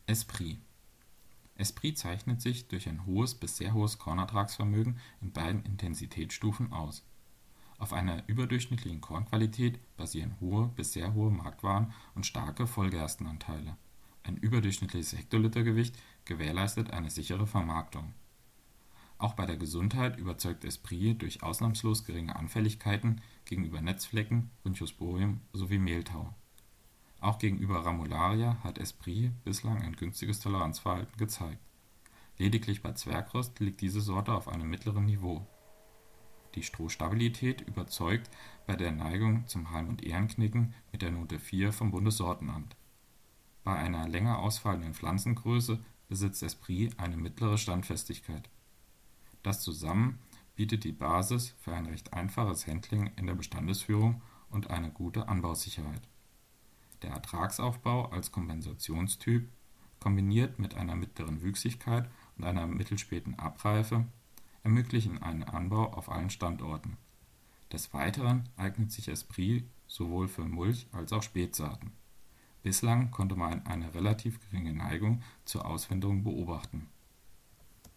Esprit. Esprit zeichnet sich durch ein hohes bis sehr hohes Kornertragsvermögen in beiden Intensitätsstufen aus. Auf einer überdurchschnittlichen Kornqualität basieren hohe bis sehr hohe Marktwaren und starke Vollgerstenanteile. Ein überdurchschnittliches Hektolitergewicht gewährleistet eine sichere Vermarktung. Auch bei der Gesundheit überzeugt Esprit durch ausnahmslos geringe Anfälligkeiten gegenüber Netzflecken, Rhynchosporium sowie Mehltau. Auch gegenüber Ramularia hat Esprit bislang ein günstiges Toleranzverhalten gezeigt. Lediglich bei Zwergrost liegt diese Sorte auf einem mittleren Niveau. Die Strohstabilität überzeugt bei der Neigung zum Halm- und Ährenknicken mit der Note 4 vom Bundessortenamt. Bei einer länger ausfallenden Pflanzengröße besitzt Esprit eine mittlere Standfestigkeit. Das zusammen bietet die Basis für ein recht einfaches Handling in der Bestandesführung und eine gute Anbausicherheit. Der Ertragsaufbau als Kompensationstyp, kombiniert mit einer mittleren Wüchsigkeit und einer mittelspäten Abreife, ermöglichen einen Anbau auf allen Standorten. Des Weiteren eignet sich Esprit sowohl für Mulch- als auch Spätsaaten. Bislang konnte man eine relativ geringe Neigung zur Auswinterung beobachten